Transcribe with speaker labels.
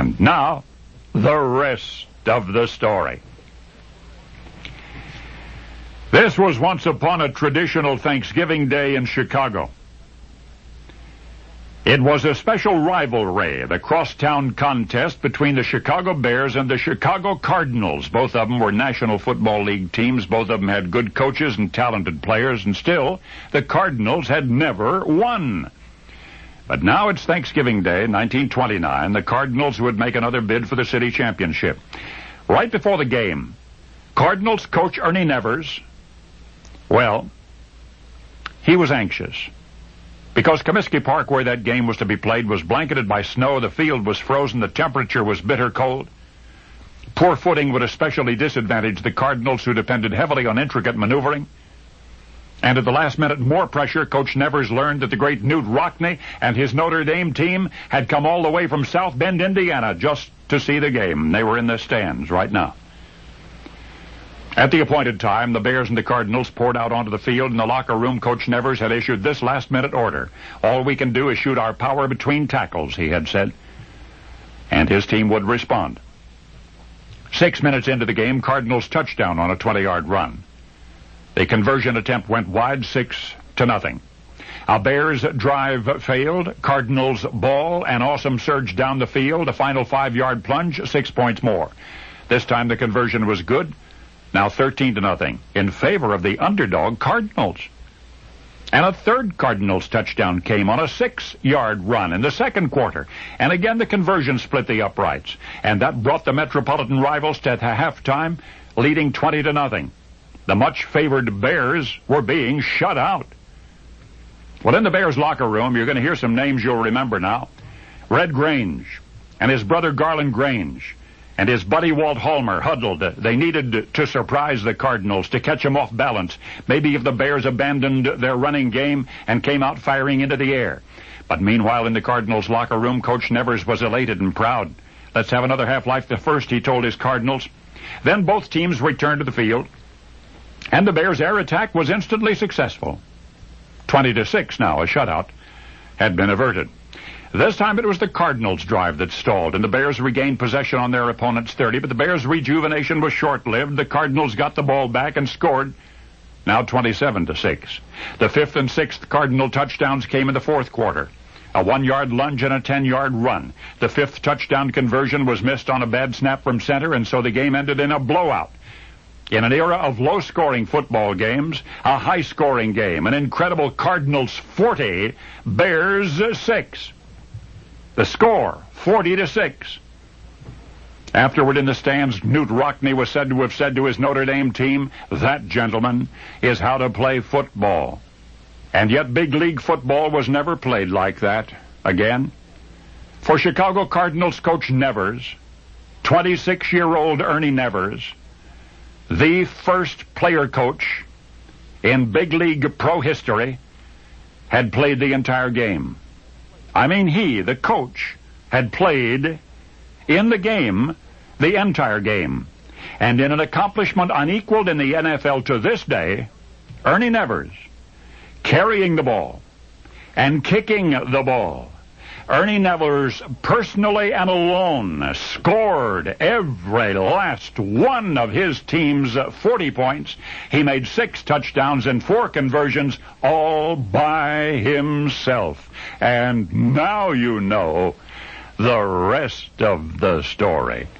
Speaker 1: And now, the rest of the story. This was once upon a traditional Thanksgiving Day in Chicago. It was a special rivalry, the crosstown contest between the Chicago Bears and the Chicago Cardinals. Both of them were National Football League teams. Both of them had good coaches and talented players, and still, the Cardinals had never won. But now it's Thanksgiving Day, 1929. The Cardinals would make another bid for the city championship. Right before the game, Cardinals coach Ernie Nevers, well, he was anxious. Because Comiskey Park, where that game was to be played, was blanketed by snow, the field was frozen, the temperature was bitter cold. Poor footing would especially disadvantage the Cardinals, who depended heavily on intricate maneuvering. And at the last minute, more pressure. Coach Nevers learned that the great Newt Rockne and his Notre Dame team had come all the way from South Bend, Indiana, just to see the game. They were in the stands right now. At the appointed time, the Bears and the Cardinals poured out onto the field. In the locker room, Coach Nevers had issued this last-minute order. All we can do is shoot our power between tackles, he had said. And his team would respond. 6 minutes into the game, Cardinals touchdown on a 20-yard run. The conversion attempt went wide, 6-0. A Bears drive failed. Cardinals ball, an awesome surge down the field. A final 5-yard plunge, 6 points more. This time the conversion was good. Now 13-0 in favor of the underdog Cardinals. And a third Cardinals touchdown came on a 6-yard run in the second quarter. And again the conversion split the uprights. And that brought the Metropolitan rivals to halftime, leading 20-0. The much-favored Bears were being shut out. Well, in the Bears locker room, you're going to hear some names you'll remember now. Red Grange and his brother Garland Grange and his buddy Walt Hallmer huddled. They needed to surprise the Cardinals, to catch them off balance. Maybe if the Bears abandoned their running game and came out firing into the air. But meanwhile, in the Cardinals locker room, Coach Nevers was elated and proud. Let's have another half like the first, he told his Cardinals. Then both teams returned to the field, and the Bears' air attack was instantly successful. 20-6 now, a shutout had been averted. This time it was the Cardinals' drive that stalled, and the Bears regained possession on their opponent's 30, but the Bears' rejuvenation was short-lived. The Cardinals got the ball back and scored, now 27-6. The fifth and sixth Cardinal touchdowns came in the fourth quarter. A 1-yard lunge and a 10-yard run. The fifth touchdown conversion was missed on a bad snap from center, and so the game ended in a blowout. In an era of low-scoring football games, a high-scoring game, an incredible Cardinals 40, Bears 6. The score, 40-6. Afterward in the stands, Newt Rockne was said to have said to his Notre Dame team, "That, gentlemen, is how to play football." And yet big league football was never played like that again. For Chicago Cardinals coach Nevers, 26-year-old Ernie Nevers, the first player coach in big league pro history, had played the entire game. I mean, he, the coach, had played in the game the entire game. And in an accomplishment unequaled in the NFL to this day, Ernie Nevers, carrying the ball and kicking the ball, Ernie Nevers personally and alone scored every last one of his team's 40 points. He made 6 touchdowns and 4 conversions all by himself. And now you know the rest of the story.